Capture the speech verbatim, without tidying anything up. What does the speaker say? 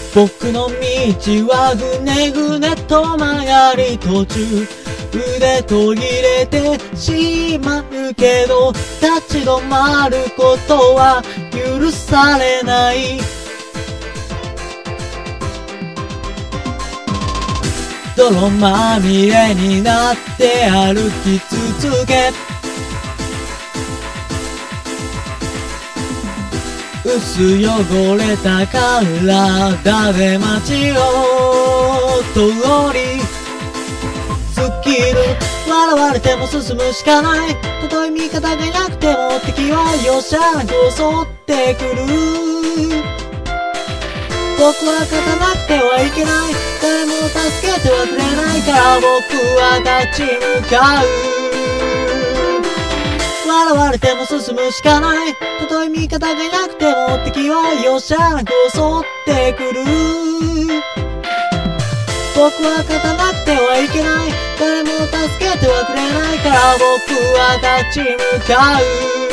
僕の道はぐねぐねと曲がり途中、腕途切れてしまうけど立ち止まることは許されない。泥まみれになって歩き続け、薄汚れた体で街を通り尽きる。笑われても進むしかない。たとえ味方がいなくても敵は容赦なく襲ってくる。僕は勝たなくてはいけない。誰も助けてはくれないから僕は立ち向かう。笑われても進むしかない。たとえ味方がいなくても敵は容赦なく襲ってくる。僕は勝たなくてはいけない。誰も助けてはくれないから僕は立ち向かう。